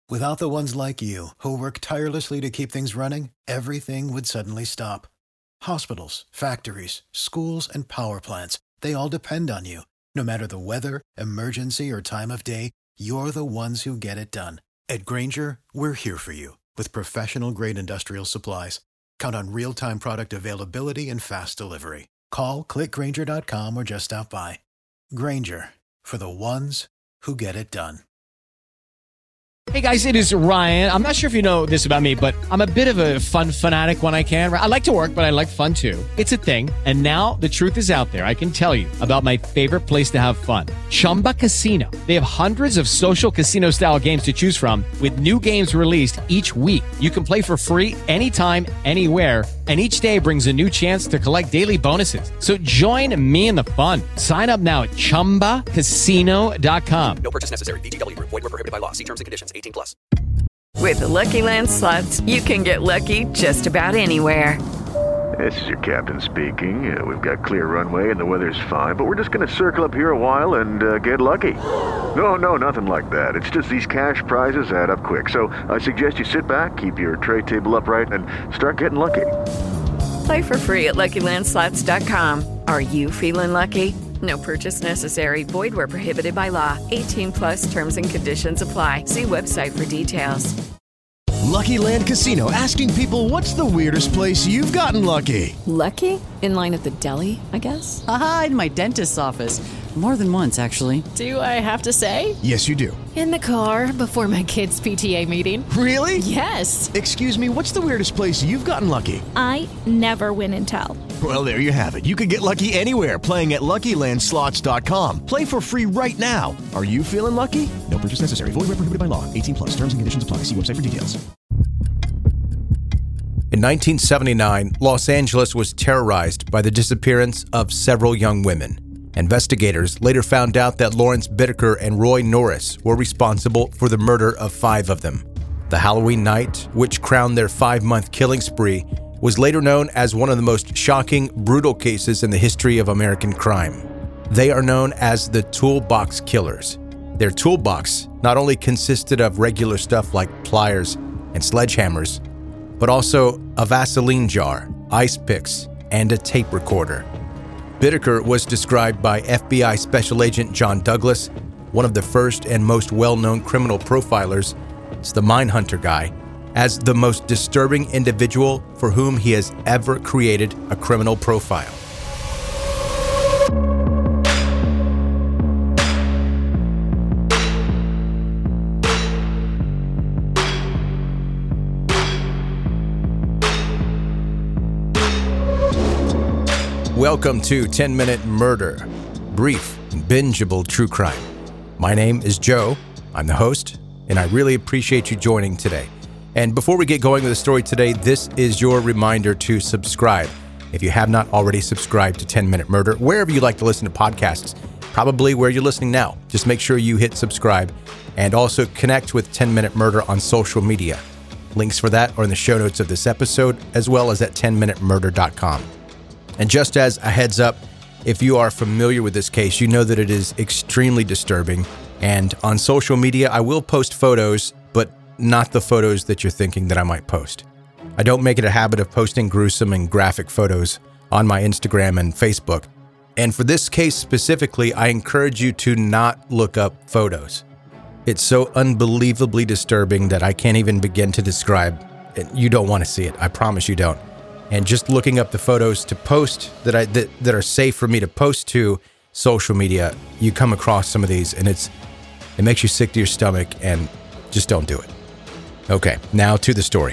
Without the ones like you, who work tirelessly to keep things running, everything would suddenly stop. Hospitals, factories, schools, and power plants, they all depend on you. No matter the weather, emergency, or time of day, you're the ones who get it done. At Grainger, we're here for you with professional-grade industrial supplies. Count on real-time product availability and fast delivery. Call, click Grainger.com, or just stop by. Grainger, for the ones who get it done. Hey guys, it is Ryan. I'm not sure if you know this about me, but I'm a bit of a fun fanatic when I can. I like to work, but I like fun too. It's a thing. And now the truth is out there. I can tell you about my favorite place to have fun. Chumba Casino. They have hundreds of social casino style games to choose from with new games released each week. You can play for free anytime, anywhere. And each day brings a new chance to collect daily bonuses. So join me in the fun. Sign up now at ChumbaCasino.com. No purchase necessary. VGW Group. Void where prohibited by law. See terms and conditions. 18+. With the Lucky Land Slots, you can get lucky just about anywhere. This is your captain speaking. We've got clear runway and the weather's fine, but we're just going to circle up here a while and get lucky. No, nothing like that. It's just these cash prizes add up quick. So I suggest you sit back, keep your tray table upright, and start getting lucky. Play for free at LuckyLandSlots.com. Are you feeling lucky? No purchase necessary. Void where prohibited by law. 18+ terms and conditions apply. See website for details. Lucky Land Casino, asking people, what's the weirdest place you've gotten lucky? Lucky? In line at the deli, I guess? Aha, in my dentist's office. More than once, actually. Do I have to say? Yes, you do. In the car before my kids' PTA meeting. Really? Yes. Excuse me, what's the weirdest place you've gotten lucky? I never win and tell. Well, there you have it. You can get lucky anywhere, playing at LuckyLandSlots.com. Play for free right now. Are you feeling lucky? No purchase necessary. Void where prohibited by law. 18+. Terms and conditions apply. See website for details. In 1979, Los Angeles was terrorized by the disappearance of several young women. Investigators later found out that Lawrence Bittaker and Roy Norris were responsible for the murder of 5 of them. The Halloween night, which crowned their 5-month killing spree, was later known as one of the most shocking, brutal cases in the history of American crime. They are known as the Toolbox Killers. Their toolbox not only consisted of regular stuff like pliers and sledgehammers, but also a Vaseline jar, ice picks, and a tape recorder. Bittaker was described by FBI Special Agent John Douglas, one of the first and most well-known criminal profilers, it's the Mindhunter guy, as the most disturbing individual for whom he has ever created a criminal profile. Welcome to 10-Minute Murder, brief and bingeable true crime. My name is Joe, I'm the host, and I really appreciate you joining today. And before we get going with the story today, this is your reminder to subscribe. If you have not already subscribed to 10-Minute Murder, wherever you like to listen to podcasts, probably where you're listening now, just make sure you hit subscribe and also connect with 10-Minute Murder on social media. Links for that are in the show notes of this episode, as well as at 10minutemurder.com. And just as a heads up, if you are familiar with this case, you know that it is extremely disturbing. And on social media, I will post photos, but not the photos that you're thinking that I might post. I don't make it a habit of posting gruesome and graphic photos on my Instagram and Facebook. And for this case specifically, I encourage you to not look up photos. It's so unbelievably disturbing that I can't even begin to describe. You don't want to see it. I promise you don't. And just looking up the photos to post that are safe for me to post to social media, you come across some of these and it makes you sick to your stomach, and just don't do it. Okay, now to the story.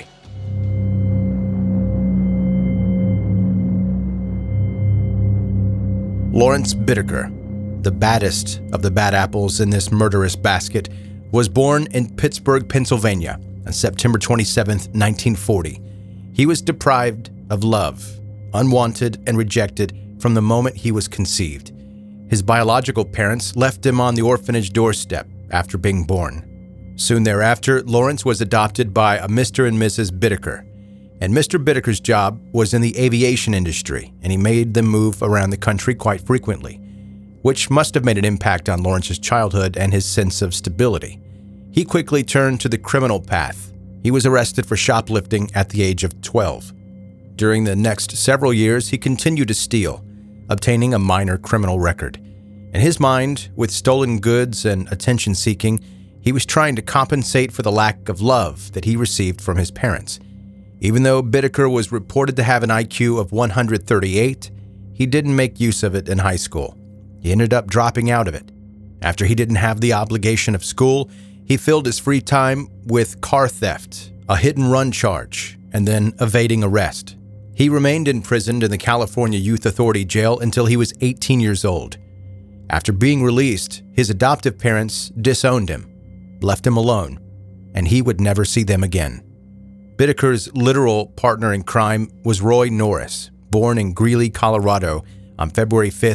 Lawrence Bittaker, the baddest of the bad apples in this murderous basket, was born in Pittsburgh, Pennsylvania on September 27, 1940. He was deprived of love, unwanted and rejected from the moment he was conceived. His biological parents left him on the orphanage doorstep after being born. Soon thereafter, Lawrence was adopted by a Mr. and Mrs. Bittaker. And Mr. Bittaker's job was in the aviation industry, and he made them move around the country quite frequently, which must have made an impact on Lawrence's childhood and his sense of stability. he quickly turned to the criminal path. He was arrested for shoplifting at the age of 12. During the next several years, he continued to steal, obtaining a minor criminal record. In his mind, with stolen goods and attention-seeking, he was trying to compensate for the lack of love that he received from his parents. Even though Bittaker was reported to have an IQ of 138, he didn't make use of it in high school. He ended up dropping out of it. After he didn't have the obligation of school, he filled his free time with car theft, a hit-and-run charge, and then evading arrest. He remained imprisoned in the California Youth Authority jail until he was 18 years old. After being released, his adoptive parents disowned him, left him alone, and he would never see them again. Bittaker's literal partner in crime was Roy Norris, born in Greeley, Colorado on February 5,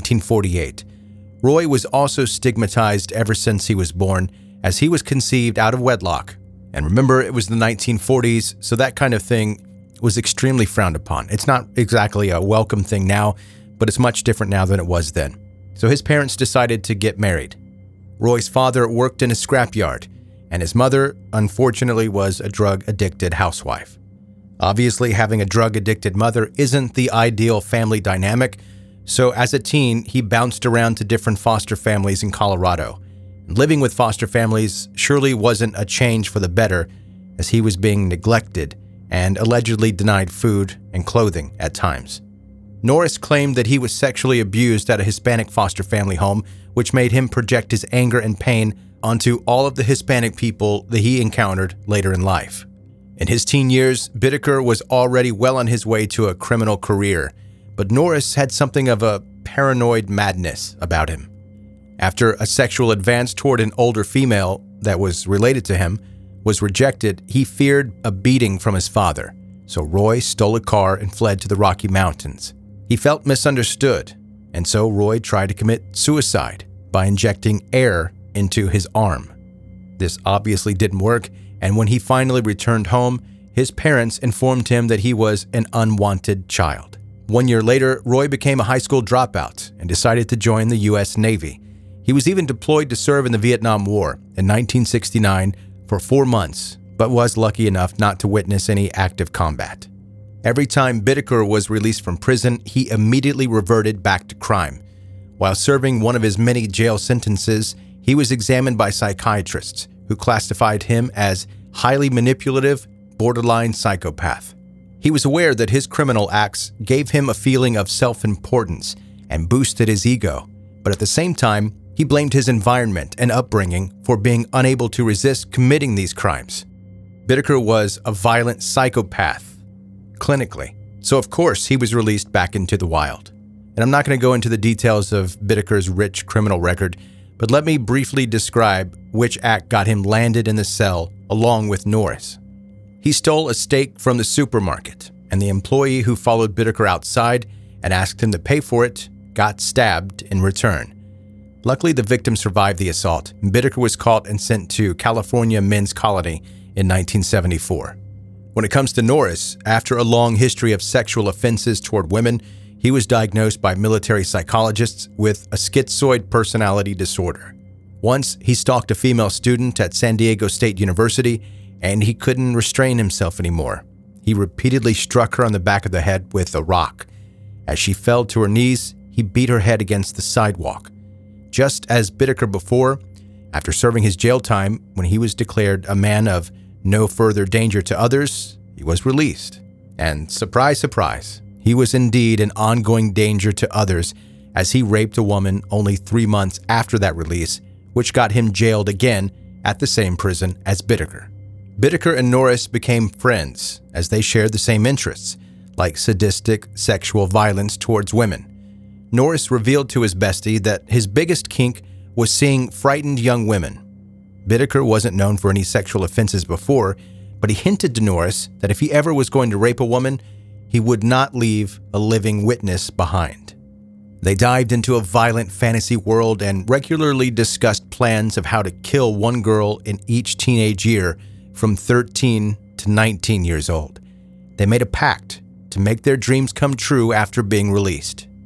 1948. Roy was also stigmatized ever since he was born, as he was conceived out of wedlock. And remember, it was the 1940s, so that kind of thing was extremely frowned upon. It's not exactly a welcome thing now, but it's much different now than it was then. So his parents decided to get married. Roy's father worked in a scrapyard, and his mother, unfortunately, was a drug-addicted housewife. Obviously, having a drug-addicted mother isn't the ideal family dynamic, so as a teen, he bounced around to different foster families in Colorado. Living with foster families surely wasn't a change for the better, as he was being neglected and allegedly denied food and clothing at times. Norris claimed that he was sexually abused at a Hispanic foster family home, which made him project his anger and pain onto all of the Hispanic people that he encountered later in life. In his teen years, Bittaker was already well on his way to a criminal career, but Norris had something of a paranoid madness about him. After a sexual advance toward an older female that was related to him was rejected, he feared a beating from his father, so Roy stole a car and fled to the Rocky Mountains. He felt misunderstood, and so Roy tried to commit suicide by injecting air into his arm. This obviously didn't work, and when he finally returned home, his parents informed him that he was an unwanted child. 1 year later, Roy became a high school dropout and decided to join the U.S. Navy. He was even deployed to serve in the Vietnam War in 1969 for 4 months, but was lucky enough not to witness any active combat. Every time Bittaker was released from prison, he immediately reverted back to crime. While serving one of his many jail sentences, he was examined by psychiatrists who classified him as highly manipulative, borderline psychopath. He was aware that his criminal acts gave him a feeling of self-importance and boosted his ego, but at the same time, he blamed his environment and upbringing for being unable to resist committing these crimes. Bittaker was a violent psychopath, clinically, so of course he was released back into the wild. And I'm not going to go into the details of Bittaker's rich criminal record, but let me briefly describe which act got him landed in the cell along with Norris. He stole a steak from the supermarket, and the employee who followed Bittaker outside and asked him to pay for it got stabbed in return. Luckily, the victim survived the assault, and Bittaker was caught and sent to California Men's Colony in 1974. When it comes to Norris, after a long history of sexual offenses toward women, he was diagnosed by military psychologists with a schizoid personality disorder. Once, he stalked a female student at San Diego State University, and he couldn't restrain himself anymore. He repeatedly struck her on the back of the head with a rock. As she fell to her knees, he beat her head against the sidewalk. Just as Bittaker before, after serving his jail time, when he was declared a man of no further danger to others, he was released. And surprise, surprise, he was indeed an ongoing danger to others, as he raped a woman only 3 months after that release, which got him jailed again at the same prison as Bittaker. Bittaker and Norris became friends as they shared the same interests, like sadistic sexual violence towards women. Norris revealed to his bestie that his biggest kink was seeing frightened young women. Bittaker wasn't known for any sexual offenses before, but he hinted to Norris that if he ever was going to rape a woman, he would not leave a living witness behind. They dived into a violent fantasy world and regularly discussed plans of how to kill one girl in each teenage year from 13 to 19 years old. They made a pact to make their dreams come true after being released.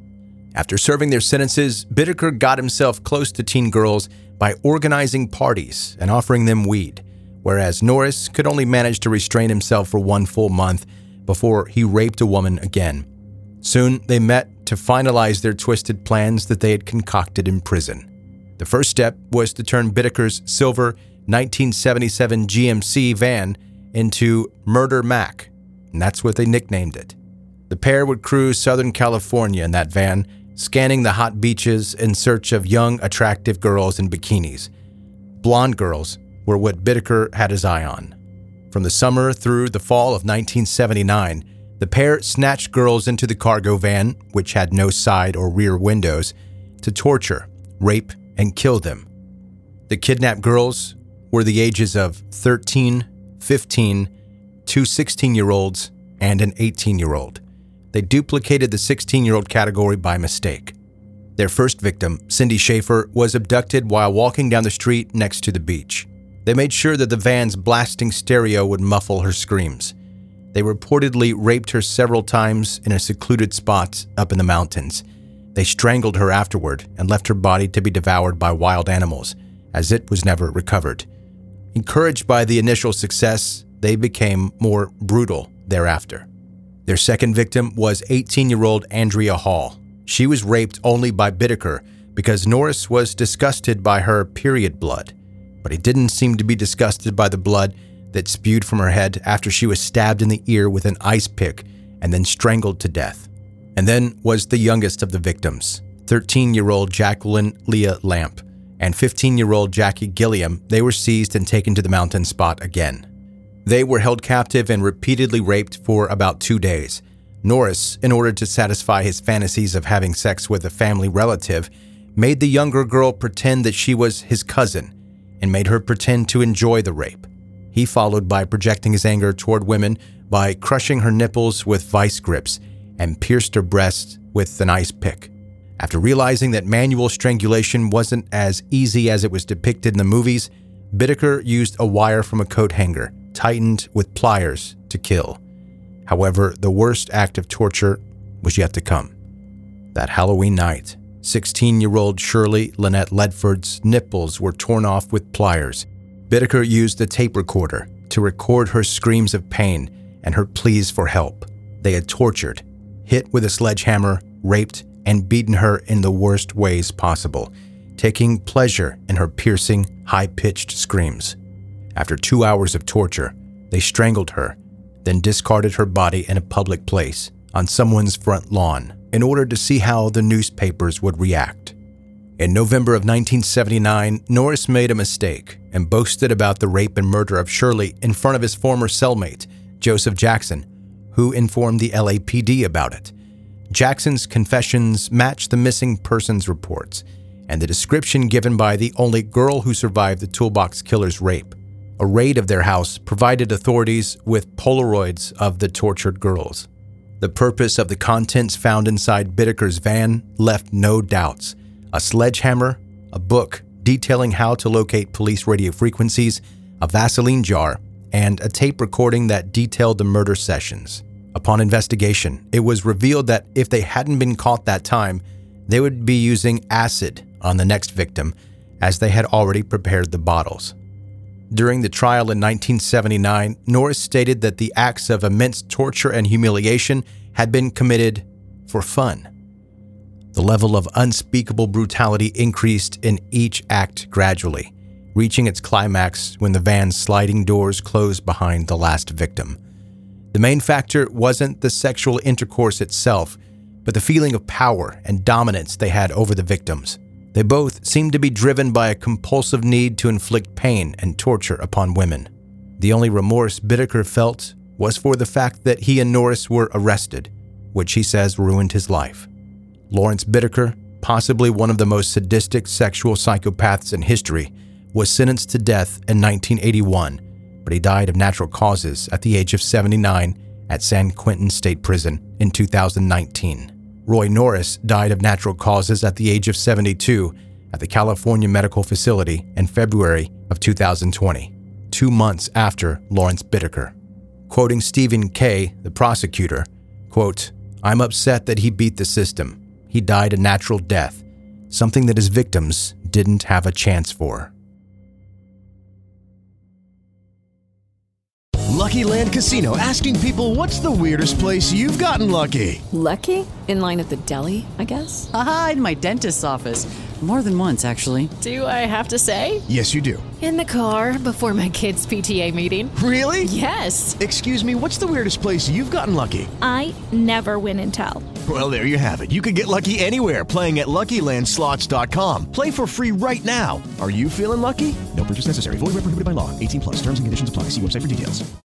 After serving their sentences, Bittaker got himself close to teen girls by organizing parties and offering them weed, whereas Norris could only manage to restrain himself for 1 full month before he raped a woman again. Soon, they met to finalize their twisted plans that they had concocted in prison. The first step was to turn Bittaker's silver 1977 GMC van into Murder Mac, and that's what they nicknamed it. The pair would cruise Southern California in that van, scanning the hot beaches in search of young, attractive girls in bikinis. Blonde girls were what Bittaker had his eye on. From the summer through the fall of 1979, the pair snatched girls into the cargo van, which had no side or rear windows, to torture, rape, and kill them. The kidnapped girls were the ages of 13, 15, 2 16-year-olds, and an 18-year-old. They duplicated the 16-year-old category by mistake. Their first victim, Cindy Schaefer, was abducted while walking down the street next to the beach. They made sure that the van's blasting stereo would muffle her screams. They reportedly raped her several times in a secluded spot up in the mountains. They strangled her afterward and left her body to be devoured by wild animals, as it was never recovered. Encouraged by the initial success, they became more brutal thereafter. Their second victim was 18-year-old Andrea Hall. She was raped only by Bittaker because Norris was disgusted by her period blood, but he didn't seem to be disgusted by the blood that spewed from her head after she was stabbed in the ear with an ice pick and then strangled to death. And then was the youngest of the victims, 13-year-old Jacqueline Leah Lamp and 15-year-old Jackie Gilliam. They were seized and taken to the mountain spot again. They were held captive and repeatedly raped for about 2 days. Norris, in order to satisfy his fantasies of having sex with a family relative, made the younger girl pretend that she was his cousin and made her pretend to enjoy the rape. He followed by projecting his anger toward women by crushing her nipples with vice grips and pierced her breasts with an ice pick. After realizing that manual strangulation wasn't as easy as it was depicted in the movies, Bittaker used a wire from a coat hanger, tightened with pliers, to kill. However, the worst act of torture was yet to come. That Halloween night, 16-year-old Shirley Lynette Ledford's nipples were torn off with pliers. Bittaker used a tape recorder to record her screams of pain and her pleas for help. They had tortured, hit with a sledgehammer, raped, and beaten her in the worst ways possible, taking pleasure in her piercing, high-pitched screams. After 2 hours of torture, they strangled her, then discarded her body in a public place on someone's front lawn in order to see how the newspapers would react. In November of 1979, Norris made a mistake and boasted about the rape and murder of Shirley in front of his former cellmate, Joseph Jackson, who informed the LAPD about it. Jackson's confessions matched the missing persons reports and the description given by the only girl who survived the Toolbox Killer's rape. A raid of their house provided authorities with Polaroids of the tortured girls. The purpose of the contents found inside Bittaker's van left no doubts. A sledgehammer, a book detailing how to locate police radio frequencies, a Vaseline jar, and a tape recording that detailed the murder sessions. Upon investigation, it was revealed that if they hadn't been caught that time, they would be using acid on the next victim, as they had already prepared the bottles. During the trial in 1979, Norris stated that the acts of immense torture and humiliation had been committed for fun. The level of unspeakable brutality increased in each act gradually, reaching its climax when the van's sliding doors closed behind the last victim. The main factor wasn't the sexual intercourse itself, but the feeling of power and dominance they had over the victims. They both seemed to be driven by a compulsive need to inflict pain and torture upon women. The only remorse Bittaker felt was for the fact that he and Norris were arrested, which he says ruined his life. Lawrence Bittaker, possibly one of the most sadistic sexual psychopaths in history, was sentenced to death in 1981, but he died of natural causes at the age of 79 at San Quentin State Prison in 2019. Roy Norris died of natural causes at the age of 72 at the California Medical Facility in February of 2020, 2 months after Lawrence Bittaker. Quoting Stephen Kay, the prosecutor, quote, "I'm upset that he beat the system. he died a natural death, something that his victims didn't have a chance for. Lucky Land Casino, asking people, what's the weirdest place you've gotten lucky? Lucky? In line at the deli, I guess? Aha, in my dentist's office. More than once, actually. Do I have to say? Yes, you do. In the car before my kids' PTA meeting. Really? Yes. Excuse me, what's the weirdest place you've gotten lucky? I never win and tell. Well, there you have it. You can get lucky anywhere, playing at LuckyLandSlots.com. Play for free right now. Are you feeling lucky? No purchase necessary. Void where prohibited by law. 18+. Terms and conditions apply. See website for details.